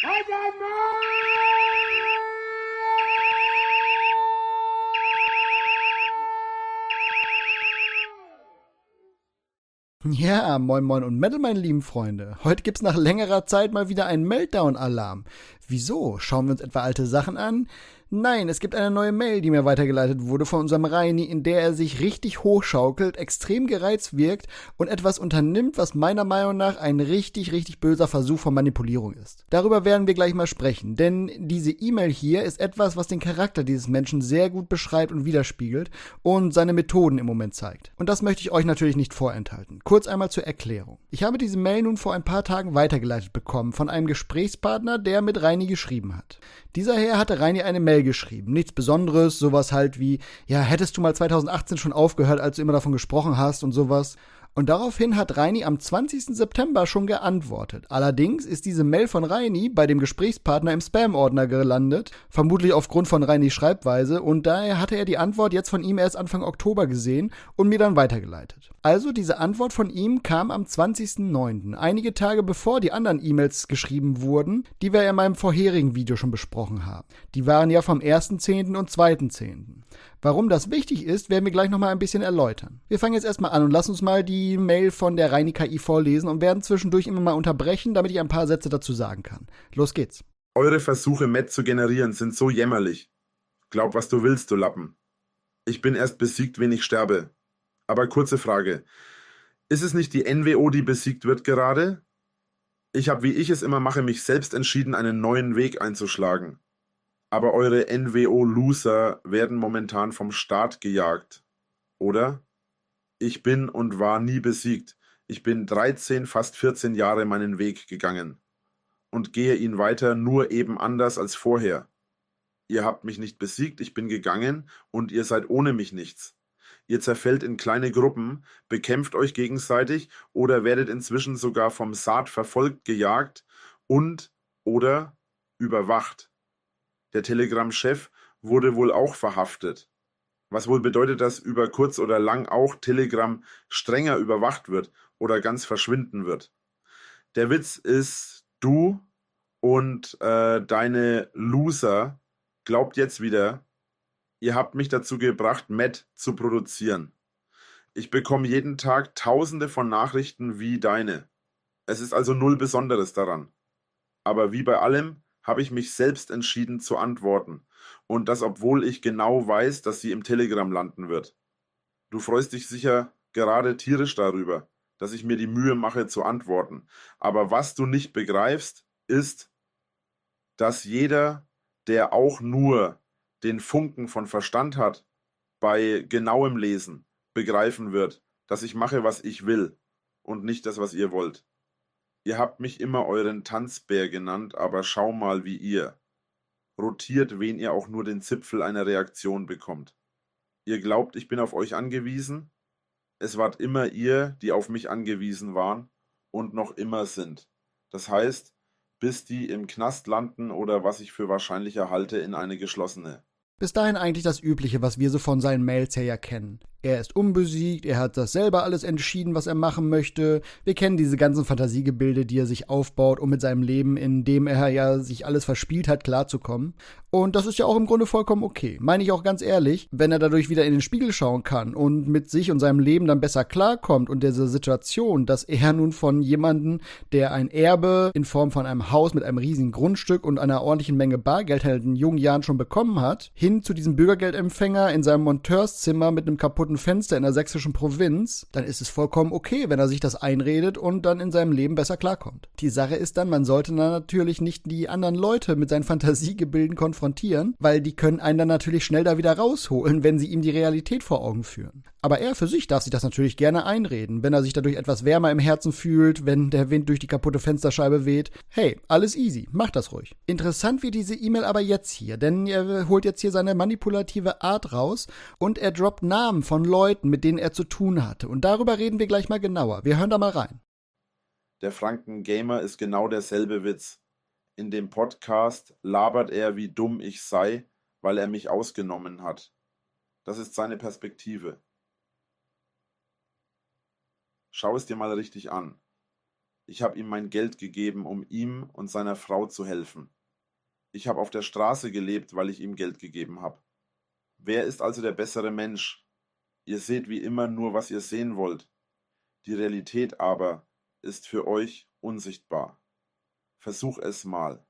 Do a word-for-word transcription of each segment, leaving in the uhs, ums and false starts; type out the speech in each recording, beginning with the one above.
Ja, moin moin und Metal, meine lieben Freunde. Heute gibt's nach längerer Zeit mal wieder einen Meltdown-Alarm. Wieso? Schauen wir uns etwa alte Sachen an? Nein, es gibt eine neue Mail, die mir weitergeleitet wurde von unserem Reini, in der er sich richtig hochschaukelt, extrem gereizt wirkt und etwas unternimmt, was meiner Meinung nach ein richtig, richtig böser Versuch von Manipulierung ist. Darüber werden wir gleich mal sprechen, denn diese E-Mail hier ist etwas, was den Charakter dieses Menschen sehr gut beschreibt und widerspiegelt und seine Methoden im Moment zeigt. Und das möchte ich euch natürlich nicht vorenthalten. Kurz einmal zur Erklärung. Ich habe diese Mail nun vor ein paar Tagen weitergeleitet bekommen von einem Gesprächspartner, der mit Reini geschrieben hat. Dieser Herr hatte Reini eine Mail geschrieben. Nichts Besonderes, sowas halt wie, ja, hättest du mal zwanzig achtzehn schon aufgehört, als du immer davon gesprochen hast und sowas. Und daraufhin hat Reini am zwanzigsten September schon geantwortet. Allerdings ist diese Mail von Reini bei dem Gesprächspartner im Spam-Ordner gelandet, vermutlich aufgrund von Reinis Schreibweise, und daher hatte er die Antwort jetzt von ihm erst Anfang Oktober gesehen und mir dann weitergeleitet. Also diese Antwort von ihm kam am zwanzigsten neunten, einige Tage bevor die anderen E-Mails geschrieben wurden, die wir in meinem vorherigen Video schon besprochen haben. Die waren ja vom ersten zehnten und zweiten zehnten Warum das wichtig ist, werden wir gleich nochmal ein bisschen erläutern. Wir fangen jetzt erstmal an und lassen uns mal die Mail von der Reini K I vorlesen und werden zwischendurch immer mal unterbrechen, damit ich ein paar Sätze dazu sagen kann. Los geht's. Eure Versuche, Matt zu generieren, sind so jämmerlich. Glaub, was du willst, du Lappen. Ich bin erst besiegt, wenn ich sterbe. Aber kurze Frage. Ist es nicht die N W O, die besiegt wird gerade? Ich habe, wie ich es immer mache, mich selbst entschieden, einen neuen Weg einzuschlagen. Aber eure N W O-Loser werden momentan vom Staat gejagt. Oder? Ich bin und war nie besiegt. Ich bin dreizehn, fast vierzehn Jahre meinen Weg gegangen. Und gehe ihn weiter, nur eben anders als vorher. Ihr habt mich nicht besiegt, ich bin gegangen und ihr seid ohne mich nichts. Ihr zerfällt in kleine Gruppen, bekämpft euch gegenseitig oder werdet inzwischen sogar vom Saat verfolgt, gejagt und oder überwacht. Der Telegram-Chef wurde wohl auch verhaftet. Was wohl bedeutet, dass über kurz oder lang auch Telegram strenger überwacht wird oder ganz verschwinden wird. Der Witz ist, du und äh, deine Loser glaubt jetzt wieder, ihr habt mich dazu gebracht, Matt zu produzieren. Ich bekomme jeden Tag tausende von Nachrichten wie deine. Es ist also null Besonderes daran. Aber wie bei allem habe ich mich selbst entschieden zu antworten. Und das, obwohl ich genau weiß, dass sie im Telegram landen wird. Du freust dich sicher gerade tierisch darüber, dass ich mir die Mühe mache zu antworten. Aber was du nicht begreifst, ist, dass jeder, der auch nur den Funken von Verstand hat, bei genauem Lesen begreifen wird, dass ich mache, was ich will und nicht das, was ihr wollt. Ihr habt mich immer euren Tanzbär genannt, aber schau mal, wie ihr. Rotiert, wen ihr auch nur den Zipfel einer Reaktion bekommt. Ihr glaubt, ich bin auf euch angewiesen? Es wart immer ihr, die auf mich angewiesen waren und noch immer sind. Das heißt, bis die im Knast landen oder was ich für wahrscheinlicher halte, in eine geschlossene. Bis dahin eigentlich das Übliche, was wir so von seinen Mails her ja kennen. Er ist unbesiegt, er hat das selber alles entschieden, was er machen möchte. Wir kennen diese ganzen Fantasiegebilde, die er sich aufbaut, um mit seinem Leben, in dem er ja sich alles verspielt hat, klarzukommen. Und das ist ja auch im Grunde vollkommen okay. Meine ich auch ganz ehrlich, wenn er dadurch wieder in den Spiegel schauen kann und mit sich und seinem Leben dann besser klarkommt und dieser Situation, dass er nun von jemandem, der ein Erbe in Form von einem Haus mit einem riesigen Grundstück und einer ordentlichen Menge Bargeld halt in jungen Jahren schon bekommen hat, hin zu diesem Bürgergeldempfänger in seinem Monteurszimmer mit einem kaputten Fenster in der sächsischen Provinz, dann ist es vollkommen okay, wenn er sich das einredet und dann in seinem Leben besser klarkommt. Die Sache ist dann, man sollte dann natürlich nicht die anderen Leute mit seinen Fantasiegebilden konfrontieren, weil die können einen dann natürlich schnell da wieder rausholen, wenn sie ihm die Realität vor Augen führen. Aber er für sich darf sich das natürlich gerne einreden, wenn er sich dadurch etwas wärmer im Herzen fühlt, wenn der Wind durch die kaputte Fensterscheibe weht. Hey, alles easy, macht das ruhig. Interessant wird diese E-Mail aber jetzt hier, denn er holt jetzt hier seine manipulative Art raus und er droppt Namen von Leuten, mit denen er zu tun hatte. Und darüber reden wir gleich mal genauer. Wir hören da mal rein. Der Franken-Gamer ist genau derselbe Witz. In dem Podcast labert er, wie dumm ich sei, weil er mich ausgenommen hat. Das ist seine Perspektive. Schau es dir mal richtig an. Ich habe ihm mein Geld gegeben, um ihm und seiner Frau zu helfen. Ich habe auf der Straße gelebt, weil ich ihm Geld gegeben habe. Wer ist also der bessere Mensch? Ihr seht wie immer nur, was ihr sehen wollt. Die Realität aber ist für euch unsichtbar. Versuch es mal,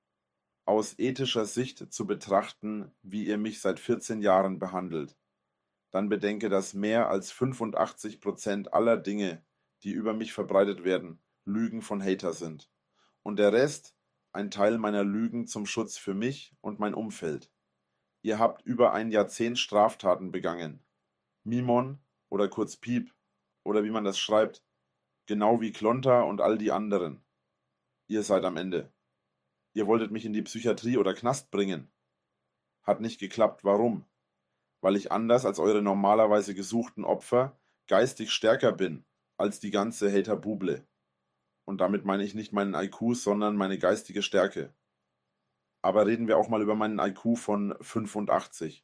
aus ethischer Sicht zu betrachten, wie ihr mich seit vierzehn Jahren behandelt. Dann bedenke, dass mehr als fünfundachtzig Prozent aller Dinge, die über mich verbreitet werden, Lügen von Hater sind. Und der Rest, ein Teil meiner Lügen zum Schutz für mich und mein Umfeld. Ihr habt über ein Jahrzehnt Straftaten begangen. Mimon oder kurz Piep oder wie man das schreibt, genau wie Klonter und all die anderen. Ihr seid am Ende. Ihr wolltet mich in die Psychiatrie oder Knast bringen. Hat nicht geklappt. Warum? Weil ich anders als eure normalerweise gesuchten Opfer geistig stärker bin als die ganze Hater-Buble. Und damit meine ich nicht meinen I Q, sondern meine geistige Stärke. Aber reden wir auch mal über meinen I Q von fünfundachtzig.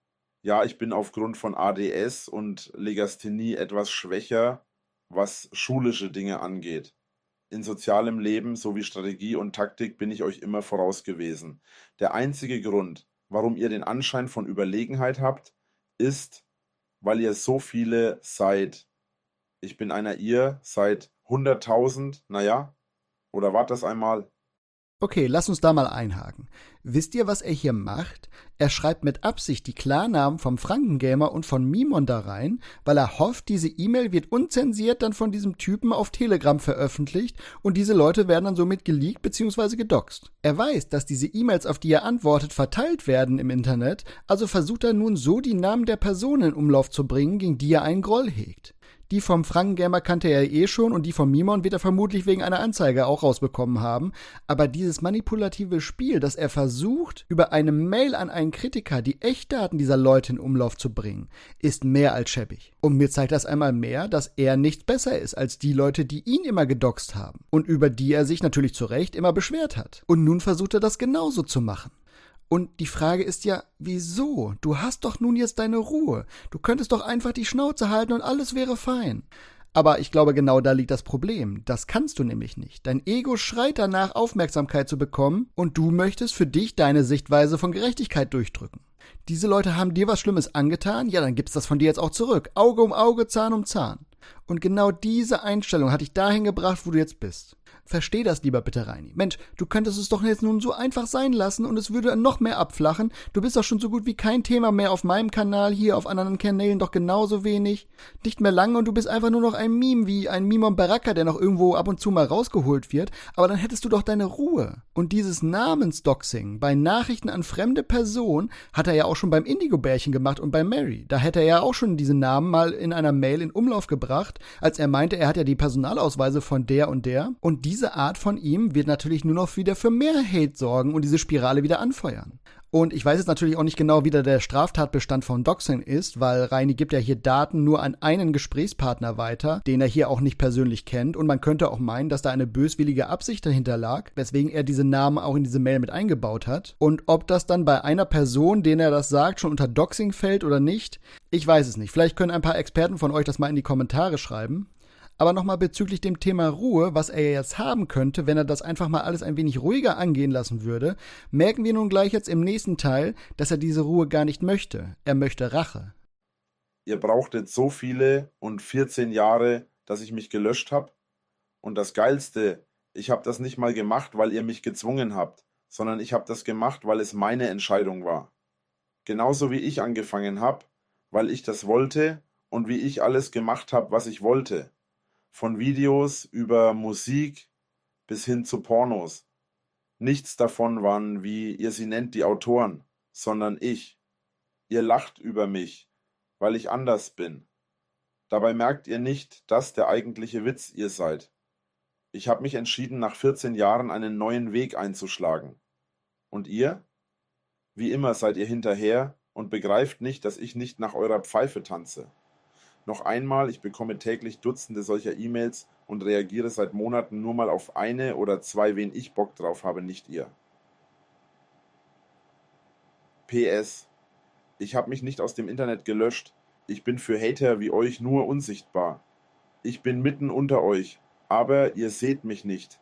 Ja, ich bin aufgrund von A D S und Legasthenie etwas schwächer, was schulische Dinge angeht. In sozialem Leben sowie Strategie und Taktik bin ich euch immer voraus gewesen. Der einzige Grund, warum ihr den Anschein von Überlegenheit habt, ist, weil ihr so viele seid. Ich bin einer ihr seit hunderttausend, naja, oder wart das einmal? Okay, lass uns da mal einhaken. Wisst ihr, was er hier macht? Er schreibt mit Absicht die Klarnamen vom Frankengamer und von Mimon da rein, weil er hofft, diese E-Mail wird unzensiert dann von diesem Typen auf Telegram veröffentlicht und diese Leute werden dann somit geleakt bzw. gedoxt. Er weiß, dass diese E-Mails, auf die er antwortet, verteilt werden im Internet, also versucht er nun so die Namen der Personen in Umlauf zu bringen, gegen die er einen Groll hegt. Die vom Frankengamer kannte er eh schon und die vom Mimon wird er vermutlich wegen einer Anzeige auch rausbekommen haben. Aber dieses manipulative Spiel, das er versucht, über eine Mail an einen Kritiker die Echtdaten dieser Leute in Umlauf zu bringen, ist mehr als schäbig. Und mir zeigt das einmal mehr, dass er nicht besser ist als die Leute, die ihn immer gedoxt haben und über die er sich natürlich zu Recht immer beschwert hat. Und nun versucht er das genauso zu machen. Und die Frage ist ja, wieso? Du hast doch nun jetzt deine Ruhe. Du könntest doch einfach die Schnauze halten und alles wäre fein. Aber ich glaube, genau da liegt das Problem. Das kannst du nämlich nicht. Dein Ego schreit danach, Aufmerksamkeit zu bekommen und du möchtest für dich deine Sichtweise von Gerechtigkeit durchdrücken. Diese Leute haben dir was Schlimmes angetan, ja, dann gibt's das von dir jetzt auch zurück. Auge um Auge, Zahn um Zahn. Und genau diese Einstellung hat dich dahin gebracht, wo du jetzt bist. Versteh das lieber bitte, Reini. Mensch, du könntest es doch jetzt nun so einfach sein lassen und es würde noch mehr abflachen. Du bist doch schon so gut wie kein Thema mehr auf meinem Kanal, hier auf anderen Kanälen doch genauso wenig. Nicht mehr lange und du bist einfach nur noch ein Meme, wie ein Mimon Baraka, der noch irgendwo ab und zu mal rausgeholt wird. Aber dann hättest du doch deine Ruhe. Und dieses Namensdoxing bei Nachrichten an fremde Personen hat er ja auch schon beim Indigo-Bärchen gemacht und bei Mary. Da hätte er ja auch schon diese Namen mal in einer Mail in Umlauf gebracht, als er meinte, er hat ja die Personalausweise von der und der. Und diese Art von ihm wird natürlich nur noch wieder für mehr Hate sorgen und diese Spirale wieder anfeuern. Und ich weiß jetzt natürlich auch nicht genau, wie da der Straftatbestand von Doxing ist, weil Reini gibt ja hier Daten nur an einen Gesprächspartner weiter, den er hier auch nicht persönlich kennt. Und man könnte auch meinen, dass da eine böswillige Absicht dahinter lag, weswegen er diese Namen auch in diese Mail mit eingebaut hat. Und ob das dann bei einer Person, denen er das sagt, schon unter Doxing fällt oder nicht, ich weiß es nicht. Vielleicht können ein paar Experten von euch das mal in die Kommentare schreiben. Aber nochmal bezüglich dem Thema Ruhe, was er jetzt haben könnte, wenn er das einfach mal alles ein wenig ruhiger angehen lassen würde, merken wir nun gleich jetzt im nächsten Teil, dass er diese Ruhe gar nicht möchte. Er möchte Rache. Ihr brauchtet so viele und vierzehn Jahre, dass ich mich gelöscht habe. Und das Geilste, ich habe das nicht mal gemacht, weil ihr mich gezwungen habt, sondern ich habe das gemacht, weil es meine Entscheidung war. Genauso wie ich angefangen habe, weil ich das wollte und wie ich alles gemacht habe, was ich wollte. Von Videos über Musik bis hin zu Pornos. Nichts davon waren, wie ihr sie nennt, die Autoren, sondern ich. Ihr lacht über mich, weil ich anders bin. Dabei merkt ihr nicht, dass der eigentliche Witz ihr seid. Ich habe mich entschieden, nach vierzehn Jahren einen neuen Weg einzuschlagen. Und ihr? Wie immer seid ihr hinterher und begreift nicht, dass ich nicht nach eurer Pfeife tanze. Noch einmal, ich bekomme täglich Dutzende solcher E-Mails und reagiere seit Monaten nur mal auf eine oder zwei, wen ich Bock drauf habe, nicht ihr. P S. Ich habe mich nicht aus dem Internet gelöscht. Ich bin für Hater wie euch nur unsichtbar. Ich bin mitten unter euch Aber ihr seht mich nicht.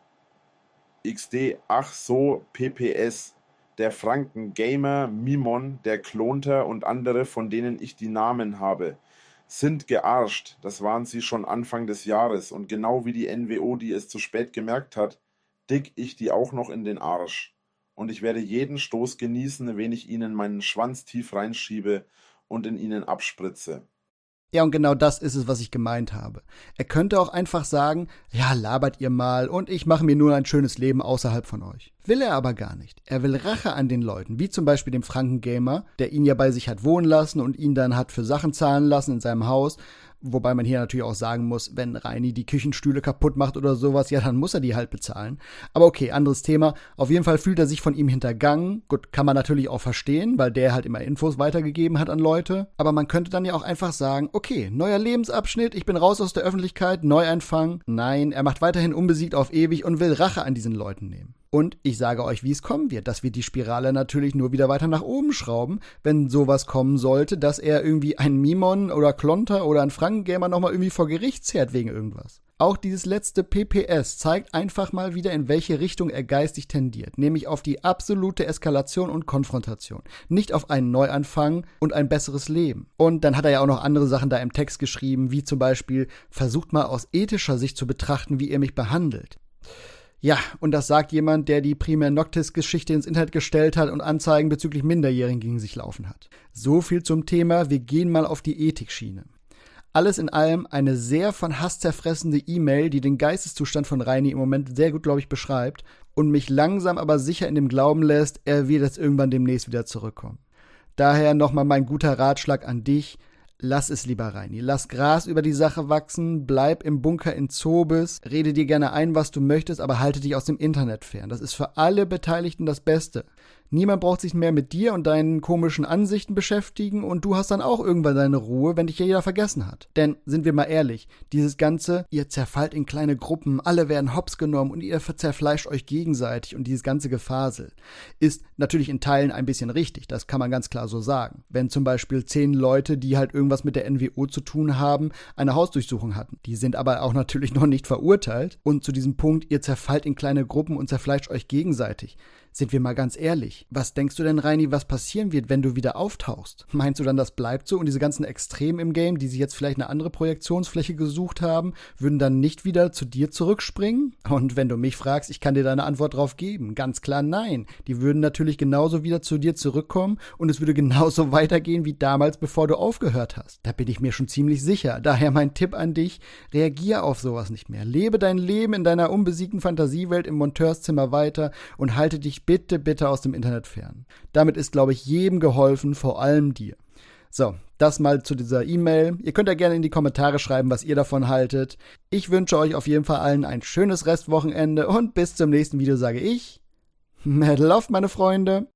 X D, ach so, P P S. Der Franken Gamer, Mimon, der Klonter und andere, von denen ich die Namen habe, sind gearscht. Das waren sie schon Anfang des Jahres. Und genau wie die N W O, die es zu spät gemerkt hat, dick ich die auch noch in den Arsch. Und ich werde jeden Stoß genießen, wenn ich ihnen meinen Schwanz tief reinschiebe und in ihnen abspritze. Ja, und genau das ist es, was ich gemeint habe. Er könnte auch einfach sagen, ja, labert ihr mal und ich mache mir nur ein schönes Leben außerhalb von euch. Will er aber gar nicht. Er will Rache an den Leuten, wie zum Beispiel dem Franken-Gamer, der ihn ja bei sich hat wohnen lassen und ihn dann hat für Sachen zahlen lassen in seinem Haus. Wobei man hier natürlich auch sagen muss, wenn Reini die Küchenstühle kaputt macht oder sowas, ja, dann muss er die halt bezahlen. Aber okay, anderes Thema. Auf jeden Fall fühlt er sich von ihm hintergangen. Gut, kann man natürlich auch verstehen, weil der halt immer Infos weitergegeben hat an Leute. Aber man könnte dann ja auch einfach sagen, okay, neuer Lebensabschnitt, ich bin raus aus der Öffentlichkeit, Neuanfang. Nein, er macht weiterhin unbesiegt auf ewig und will Rache an diesen Leuten nehmen. Und ich sage euch, wie es kommen wird, dass wir die Spirale natürlich nur wieder weiter nach oben schrauben, wenn sowas kommen sollte, dass er irgendwie einen Mimon oder Klonter oder einen Franken-Gamer nochmal irgendwie vor Gericht zerrt wegen irgendwas. Auch dieses letzte P P S zeigt einfach mal wieder, in welche Richtung er geistig tendiert, nämlich auf die absolute Eskalation und Konfrontation, nicht auf einen Neuanfang und ein besseres Leben. Und dann hat er ja auch noch andere Sachen da im Text geschrieben, wie zum Beispiel, versucht mal aus ethischer Sicht zu betrachten, wie ihr mich behandelt. Ja, und das sagt jemand, der die Primär Noctis-Geschichte ins Internet gestellt hat und Anzeigen bezüglich Minderjährigen gegen sich laufen hat. So viel zum Thema, wir gehen mal auf die Ethikschiene. Alles in allem eine sehr von Hass zerfressende E-Mail, die den Geisteszustand von Reini im Moment sehr gut, glaube ich, beschreibt und mich langsam aber sicher in dem Glauben lässt, er wird jetzt irgendwann demnächst wieder zurückkommen. Daher nochmal mein guter Ratschlag an dich. Lass es lieber, Reini. Lass Gras über die Sache wachsen, bleib im Bunker in Zobis, rede dir gerne ein, was du möchtest, aber halte dich aus dem Internet fern. Das ist für alle Beteiligten das Beste. Niemand braucht sich mehr mit dir und deinen komischen Ansichten beschäftigen und du hast dann auch irgendwann deine Ruhe, wenn dich ja jeder vergessen hat. Denn, sind wir mal ehrlich, dieses ganze, ihr zerfallt in kleine Gruppen, alle werden hops genommen und ihr zerfleischt euch gegenseitig und dieses ganze Gefasel ist natürlich in Teilen ein bisschen richtig, das kann man ganz klar so sagen. Wenn zum Beispiel zehn Leute, die halt irgendwas mit der N W O zu tun haben, eine Hausdurchsuchung hatten. Die sind aber auch natürlich noch nicht verurteilt und zu diesem Punkt, ihr zerfallt in kleine Gruppen und zerfleischt euch gegenseitig. Sind wir mal ganz ehrlich, was denkst du denn, Reini, was passieren wird, wenn du wieder auftauchst? Meinst du dann, das bleibt so und diese ganzen Extremen im Game, die sich jetzt vielleicht eine andere Projektionsfläche gesucht haben, würden dann nicht wieder zu dir zurückspringen? Und wenn du mich fragst, ich kann dir deine Antwort drauf geben. Ganz klar nein. Die würden natürlich genauso wieder zu dir zurückkommen und es würde genauso weitergehen wie damals, bevor du aufgehört hast. Da bin ich mir schon ziemlich sicher. Daher mein Tipp an dich, reagier auf sowas nicht mehr. Lebe dein Leben in deiner unbesiegten Fantasiewelt im Monteurszimmer weiter und halte dich bitte, bitte aus dem Internet fern. Damit ist, glaube ich, jedem geholfen, vor allem dir. So, das mal zu dieser E-Mail. Ihr könnt ja gerne in die Kommentare schreiben, was ihr davon haltet. Ich wünsche euch auf jeden Fall allen ein schönes Restwochenende und bis zum nächsten Video sage ich, Metal Off, meine Freunde.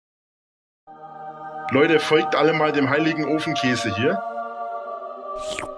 Leute, folgt alle mal dem heiligen Ofenkäse hier.